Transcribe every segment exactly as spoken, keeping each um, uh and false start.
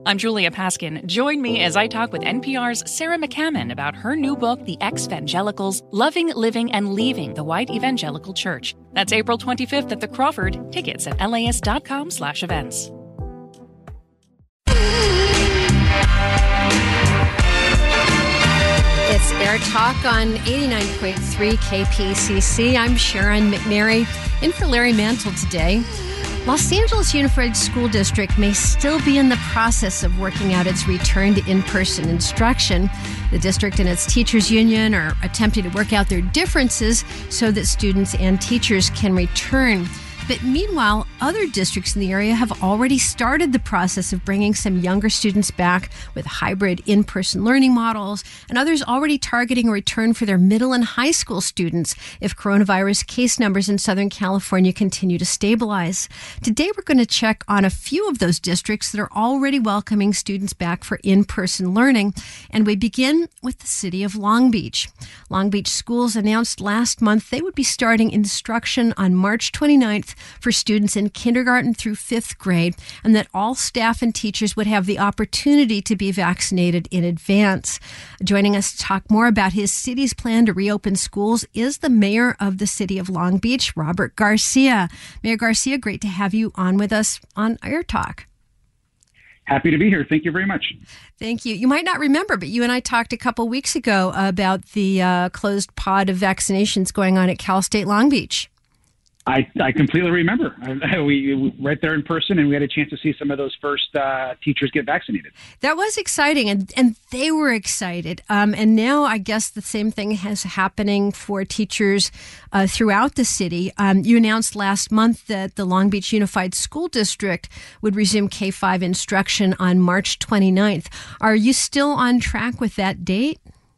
I'm Julia Paskin. Join me as I talk with N P R's Sarah McCammon about her new book, The Ex-Vangelicals, Loving, Living, and Leaving the White Evangelical Church. That's April twenty-fifth at the Crawford. Tickets at las.com slash events. It's Air Talk on eighty-nine point three K P C C. I'm Sharon McNary, in for Larry Mantle today. Los Angeles Unified School District may still be in the process of working out its return to in-person instruction. The district and its teachers union are attempting to work out their differences so that students and teachers can return. But meanwhile, other districts in the area have already started the process of bringing some younger students back with hybrid in-person learning models, and others already targeting a return for their middle and high school students if coronavirus case numbers in Southern California continue to stabilize. Today, we're going to check on a few of those districts that are already welcoming students back for in-person learning, and we begin with the city of Long Beach. Long Beach schools announced last month they would be starting instruction on March twenty-ninth for students in kindergarten through fifth grade, and that all staff and teachers would have the opportunity to be vaccinated in advance. Joining us to talk more about his city's plan to reopen schools is the mayor of the city of Long Beach, Robert Garcia. Mayor Garcia, great to have you on with us on Air Talk. Happy to be here. Thank you very much. Thank you. You might not remember, but you and I talked a couple weeks ago about the uh, closed pod of vaccinations going on at Cal State Long Beach. I, I completely remember. I, we, we right there in person, and we had a chance to see some of those first uh, teachers get vaccinated. That was exciting, and, and they were excited. Um, and now I guess the same thing is happening for teachers uh, throughout the city. Um, you announced last month that the Long Beach Unified School District would resume K five instruction on March twenty-ninth. Are you still on track with that date?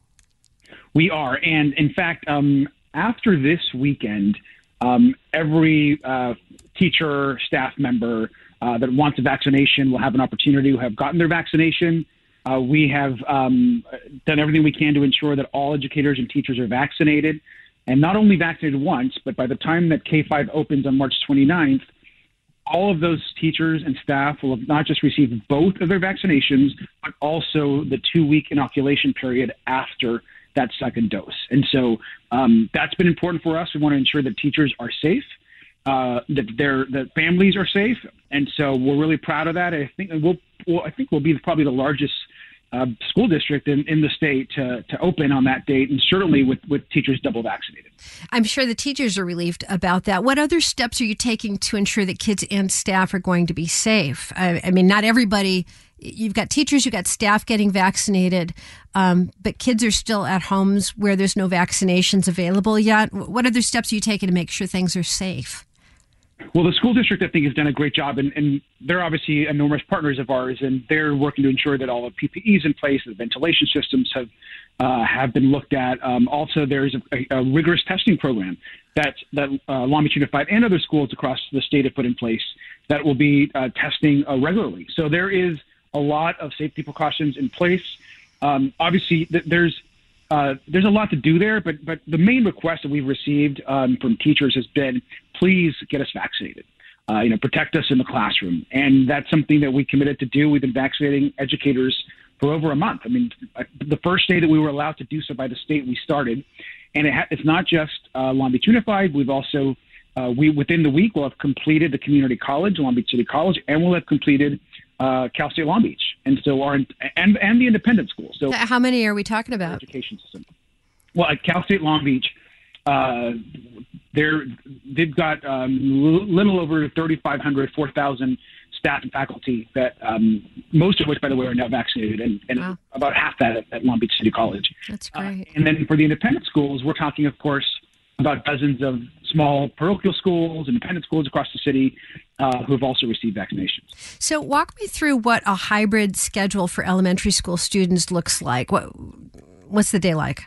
We are. And in fact, um, after this weekend, Um, every uh, teacher, staff member uh, that wants a vaccination will have an opportunity to have gotten their vaccination. Uh, we have um, done everything we can to ensure that all educators and teachers are vaccinated, and not only vaccinated once, but by the time that K five opens on March twenty-ninth, all of those teachers and staff will have not just received both of their vaccinations, but also the two-week inoculation period after that second dose. And so um, that's been important for us. We want to ensure that teachers are safe, uh, that their that families are safe. And so we're really proud of that. I think we'll, well, I think we'll be probably the largest uh, school district in, in the state to, to open on that date, and certainly with, with teachers double vaccinated. I'm sure the teachers are relieved about that. What other steps are you taking to ensure that kids and staff are going to be safe? I, I mean, not everybody. You've got teachers, you've got staff getting vaccinated, um, but kids are still at homes where there's no vaccinations available yet. What other steps are you taking to make sure things are safe? Well, the school district, I think, has done a great job, and, and they're obviously enormous partners of ours, and they're working to ensure that all the P P Es in place, the ventilation systems have uh, have been looked at. Um, also, there's a, a rigorous testing program that that uh, Long Beach Unified and other schools across the state have put in place that will be uh, testing uh, regularly. So there is a lot of safety precautions in place. Um, obviously, th- there's uh, there's a lot to do there, but but the main request that we've received um, from teachers has been, please get us vaccinated. Uh, you know, protect us in the classroom, and that's something that we committed to do. We've been vaccinating educators for over a month. I mean, the first day that we were allowed to do so by the state, we started, and it ha- it's not just uh, Long Beach Unified. We've also uh, we within the week we'll have completed the community college, Long Beach City College, and we'll have completed Uh, Cal State Long Beach, and so our and and the independent schools. So how many are we talking about? Education system. Well, at Cal State Long Beach, uh, they're they've got um, little over thirty-five hundred, four thousand staff and faculty that um, most of which, by the way, are now vaccinated, and, and wow. about half that at, at Long Beach City College. That's great. Uh, and then for the independent schools, we're talking, of course, about dozens of small parochial schools, independent schools across the city uh, who have also received vaccinations. So walk me through what a hybrid schedule for elementary school students looks like. What What's the day like?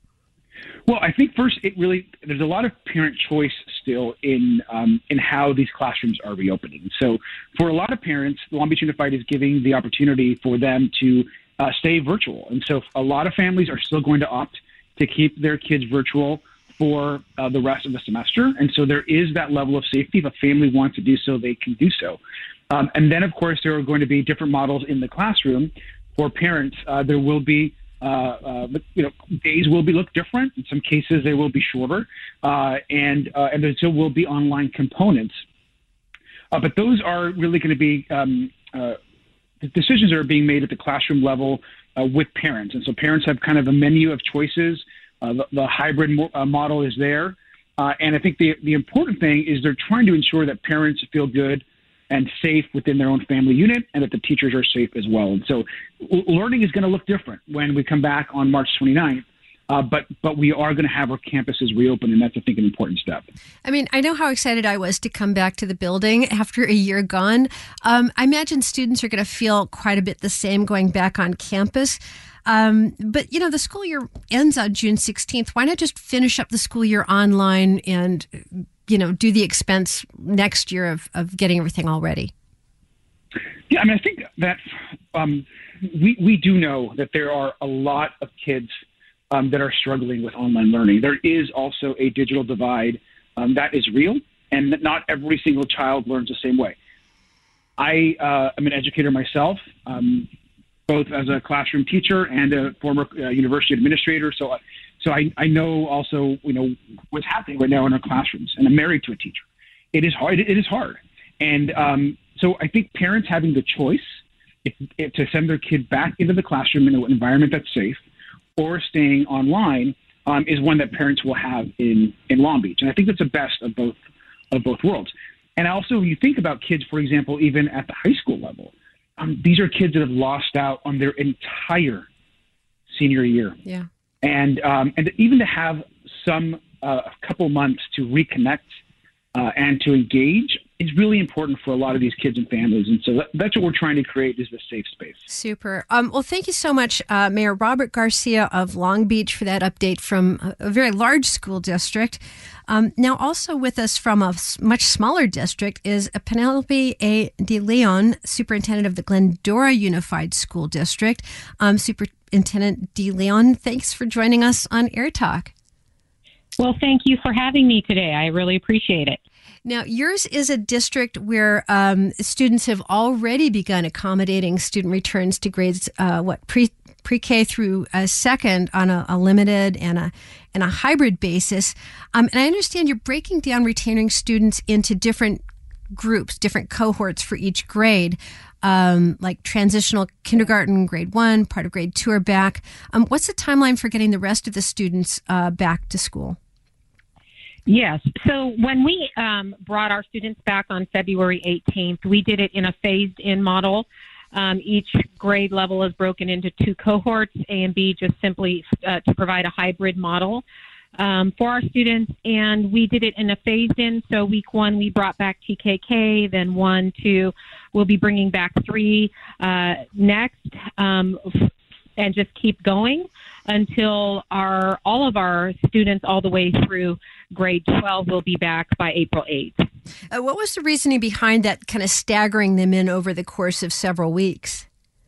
Well, I think first, it really there's a lot of parent choice still in um, in how these classrooms are reopening. So for a lot of parents, Long Beach Unified is giving the opportunity for them to uh, stay virtual. And so a lot of families are still going to opt to keep their kids virtual for uh, the rest of the semester. And so there is that level of safety. If a family wants to do so, they can do so. Um, and then, of course, there are going to be different models in the classroom for parents. Uh, there will be, uh, uh, you know, days will be look different. In some cases, they will be shorter, uh, and uh, and there still will be online components. Uh, but those are really going to be um, uh, the decisions that are being made at the classroom level uh, with parents. And so parents have kind of a menu of choices. Uh, the, the hybrid mo- uh, model is there. Uh, and I think the, the important thing is they're trying to ensure that parents feel good and safe within their own family unit and that the teachers are safe as well. And so l- learning is going to look different when we come back on March twenty-ninth. Uh, but but we are going to have our campuses reopen, and that's, I think, an important step. I mean, I know how excited I was to come back to the building after a year gone. Um, I imagine students are going to feel quite a bit the same going back on campus. Um, but, you know, the school year ends on June sixteenth. Why not just finish up the school year online and, you know, do the expense next year of, of getting everything all ready? Yeah, I mean, I think that um, we, we do know that there are a lot of kids Um, that are struggling with online learning. There is also a digital divide um, that is real, and that not every single child learns the same way. I uh, am an educator myself, um, both as a classroom teacher and a former uh, university administrator. So, uh, so I, I know also, you know, what's happening right now in our classrooms. And I'm married to a teacher. It is hard. It is hard, and um, so I think parents having the choice if, if to send their kid back into the classroom in an environment that's safe, or staying online um, is one that parents will have in, in Long Beach. And I think that's the best of both of both worlds. And also, you think about kids, for example, even at the high school level, um, these are kids that have lost out on their entire senior year. Yeah. And, um, and even to have some, uh, a couple months to reconnect uh, and to engage is really important for a lot of these kids and families. And so that, that's what we're trying to create, is a safe space. Super. Um, well, thank you so much, uh, Mayor Robert Garcia of Long Beach, for that update from a, a very large school district. Um, now, also with us from a s- much smaller district is Penelope A. De Leon, Superintendent of the Glendora Unified School District. Um, Superintendent De Leon, thanks for joining us on Air Talk. Well, thank you for having me today. I really appreciate it. Now, yours is a district where um, students have already begun accommodating student returns to grades, uh, what, pre pre-K through uh, second on a, a limited and a and a hybrid basis. Um, and I understand you're breaking down retaining students into different groups, different cohorts for each grade, um, like transitional kindergarten, grade one, part of grade two are back. Um, what's the timeline for getting the rest of the students uh, back to school? Yes. So when we um, brought our students back on February eighteenth, we did it in a phased-in model. Um, each grade level is broken into two cohorts, A and B, just simply uh, to provide a hybrid model um, for our students. And we did it in a phased-in. So week one, we brought back T K K, then one, two, we'll be bringing back three uh, next, um, and just keep going until our all of our students all the way through grade twelve will be back by April eighth. Uh, what was the reasoning behind that, kind of staggering them in over the course of several weeks?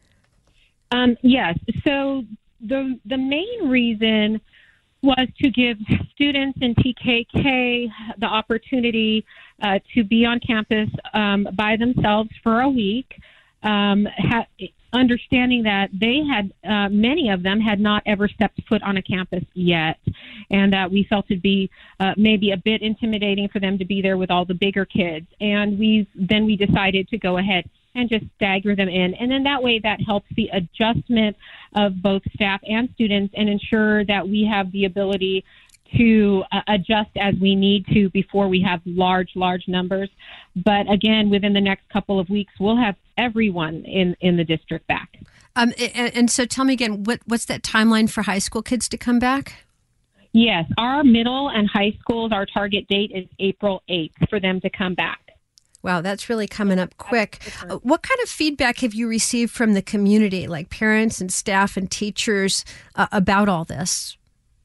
Um, yes. So the the main reason was to give students in T K K the opportunity uh, to be on campus um, by themselves for a week, um, ha- understanding that they had, uh, many of them had not ever stepped foot on a campus yet, and that we felt it'd be uh, maybe a bit intimidating for them to be there with all the bigger kids. And we then we decided to go ahead and just stagger them in. And then that way that helps the adjustment of both staff and students and ensure that we have the ability to uh, adjust as we need to before we have large, large numbers. But again, within the next couple of weeks, we'll have everyone in, in the district back. Um, and, and so tell me again, what, what's that timeline for high school kids to come back? Yes, our middle and high schools, our target date is April eighth for them to come back. Wow, that's really coming up quick. Uh, what kind of feedback have you received from the community, like parents and staff and teachers, uh, about all this?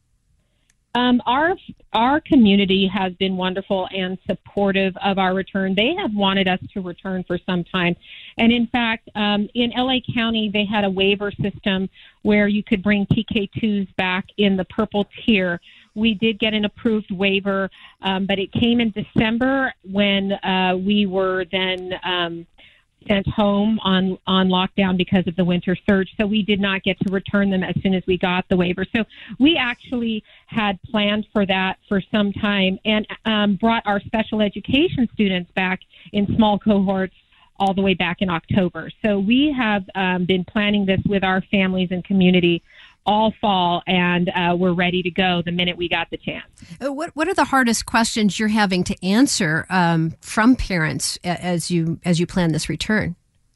Um, our our community has been wonderful and supportive of our return. They have wanted us to return for some time. And in fact, um, in L A County, they had a waiver system where you could bring T K twos back in the purple tier, we did get an approved waiver, um, but it came in December when uh, we were then um, sent home on, on lockdown because of the winter surge. So we did not get to return them as soon as we got the waiver. So we actually had planned for that for some time and um, brought our special education students back in small cohorts all the way back in October. So we have um, been planning this with our families and community all fall, and uh, we're ready to go the minute we got the chance. What What are the hardest questions you're having to answer um, from parents as you as you plan this return?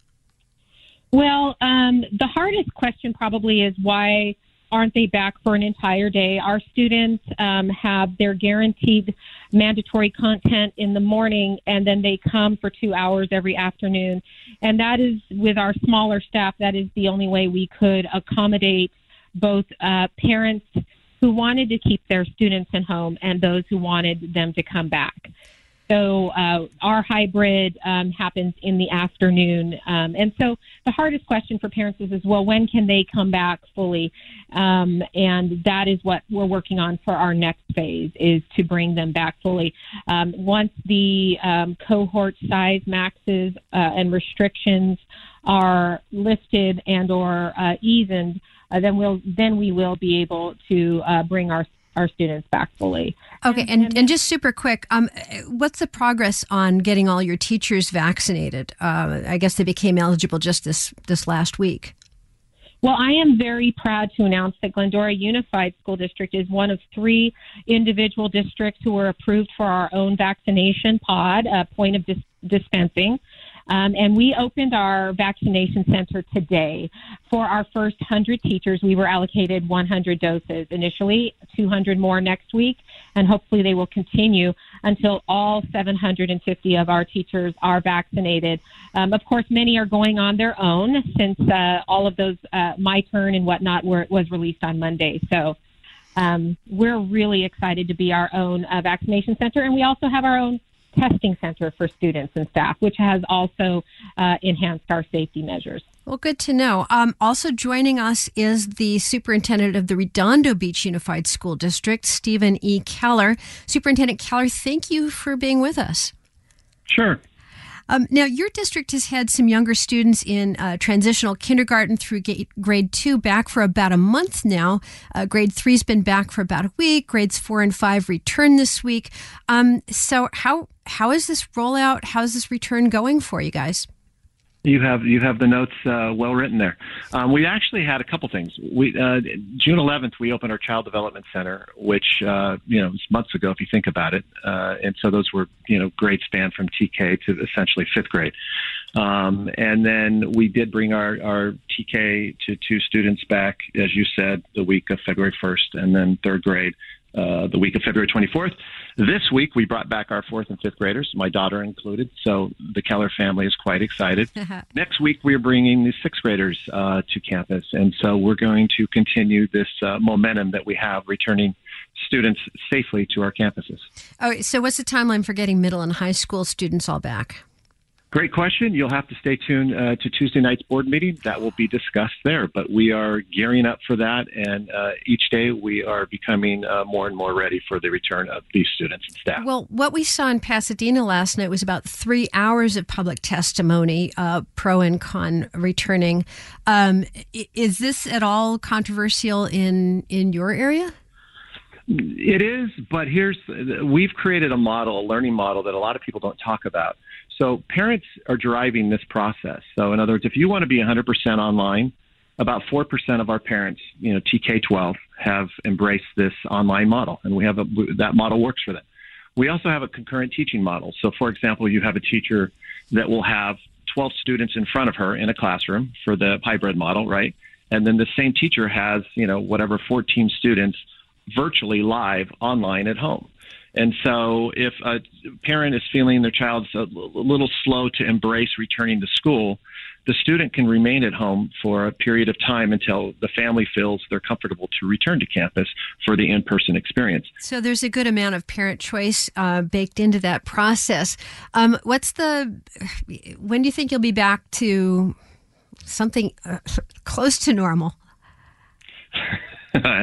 Well, um, the hardest question probably is why aren't they back for an entire day? Our students um, have their guaranteed mandatory content in the morning, and then they come for two hours every afternoon. And that is, with our smaller staff, that is the only way we could accommodate both uh, parents who wanted to keep their students at home and those who wanted them to come back. So uh, our hybrid um, happens in the afternoon. Um, and so the hardest question for parents is, is, well, when can they come back fully? Um, and that is what we're working on for our next phase, is to bring them back fully. Um, once the um, cohort size maxes uh, and restrictions are lifted and or uh, eased, Uh, then we'll then we will be able to uh, bring our our students back fully. Okay, and, and, and just super quick, um, what's the progress on getting all your teachers vaccinated? Uh, I guess they became eligible just this this last week. Well, I am very proud to announce that Glendora Unified School District is one of three individual districts who were approved for our own vaccination pod, uh, point of dis- dispensing. Um, and we opened our vaccination center today. For our first one hundred teachers, we were allocated one hundred doses. Initially, two hundred more next week, and hopefully they will continue until all seven hundred fifty of our teachers are vaccinated. Um, of course, many are going on their own since uh, all of those uh, My Turn and whatnot were, was released on Monday. So um, we're really excited to be our own uh, vaccination center, and we also have our own testing center for students and staff, which has also uh, enhanced our safety measures. Well, good to know. Um, also joining us is the superintendent of the Redondo Beach Unified School District, Stephen E. Keller. Superintendent Keller, thank you for being with us. Sure. Um, now, your district has had some younger students in uh, transitional kindergarten through ga- grade two back for about a month now. Uh, grade three's been back for about a week. Grades four and five return this week. Um, so how how is this rollout? How is this return going for you guys? You have you have the notes uh, well written there. Um, we actually had a couple things. We uh, June eleventh, we opened our Child Development Center, which uh, you know was months ago if you think about it. Uh, and so those were you know grade span from T K to essentially fifth grade. Um, and then we did bring our, our T K to two students back, as you said, the week of February first, and then third grade uh, the week of February twenty-fourth. This week, we brought back our fourth and fifth graders, my daughter included, so the Keller family is quite excited. Next week, we are bringing the sixth graders uh, to campus, and so we're going to continue this uh, momentum that we have returning students safely to our campuses. All right, so what's the timeline for getting middle and high school students all back? Great question. You'll have to stay tuned uh, to Tuesday night's board meeting. That will be discussed there, but we are gearing up for that, and uh, each day we are becoming uh, more and more ready for the return of these students and staff. Well, what we saw in Pasadena last night was about three hours of public testimony, uh, pro and con returning. Um, is this at all controversial in, in your area? It is, but here's, we've created a model, a learning model that a lot of people don't talk about. So parents are driving this process. So in other words, if you want to be one hundred percent online, about four percent of our parents, you know, T K twelve, have embraced this online model, and we have a, that model works for them. We also have a concurrent teaching model. So for example, you have a teacher that will have twelve students in front of her in a classroom for the hybrid model, right? And then the same teacher has, you know, whatever fourteen students virtually live online at home. And so if a parent is feeling their child's a little slow to embrace returning to school, the student can remain at home for a period of time until the family feels they're comfortable to return to campus for the in-person experience. So there's a good amount of parent choice uh, baked into that process. Um, what's the, when do you think you'll be back to something uh, close to normal?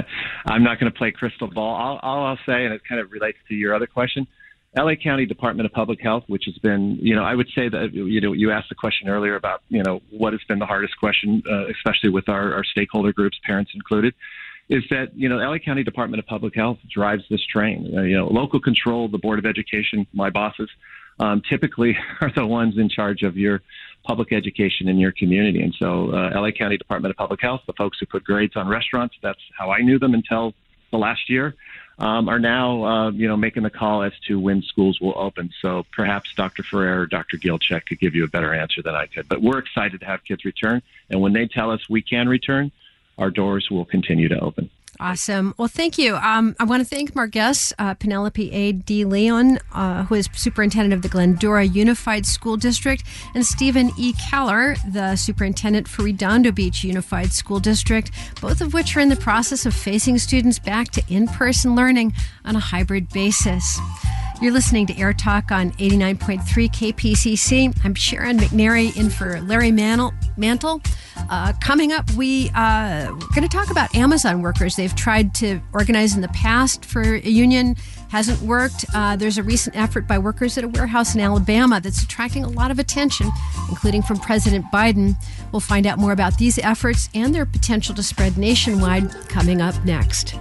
I'm not going to play crystal ball. All, all I'll say, and it kind of relates to your other question, L A County Department of Public Health, which has been, you know, I would say that, you know, you asked the question earlier about, you know, what has been the hardest question, uh, especially with our, our stakeholder groups, parents included, is that, you know, L A County Department of Public Health drives this train. Uh, you know, local control, the Board of Education, my bosses, um, typically are the ones in charge of your public education in your community. And so uh, L A County Department of Public Health, the folks who put grades on restaurants, that's how I knew them until the last year, um, are now, uh, you know, making the call as to when schools will open. So perhaps Doctor Ferrer or Doctor Gilcheck could give you a better answer than I could. But we're excited to have kids return. And when they tell us we can return, our doors will continue to open. Awesome. Well, thank you. Um, I want to thank our guests, uh, Penelope A. D. Leon, uh, who is superintendent of the Glendora Unified School District, and Stephen E. Keller, the superintendent for Redondo Beach Unified School District, both of which are in the process of phasing students back to in-person learning on a hybrid basis. You're listening to Air Talk on eighty-nine point three K P C C. I'm Sharon McNary in for Larry Mantle. Mantle. Uh, coming up, we, uh, we're going to talk about Amazon workers. They've tried to organize in the past for a union, hasn't worked. Uh, there's a recent effort by workers at a warehouse in Alabama that's attracting a lot of attention, including from President Biden. We'll find out more about these efforts and their potential to spread nationwide coming up next.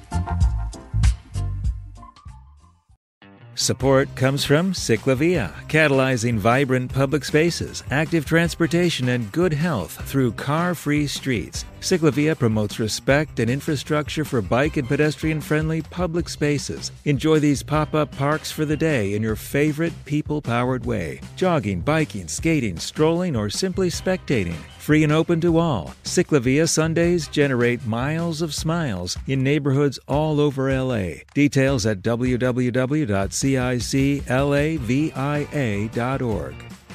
Support comes from Ciclavia, catalyzing vibrant public spaces, active transportation, and good health through car-free streets. Ciclavia promotes respect and infrastructure for bike and pedestrian-friendly public spaces. Enjoy these pop-up parks for the day in your favorite people-powered way. Jogging, biking, skating, strolling, or simply spectating. Free and open to all. Ciclavia Sundays generate miles of smiles in neighborhoods all over L A. Details at w w w dot ciclavia dot org.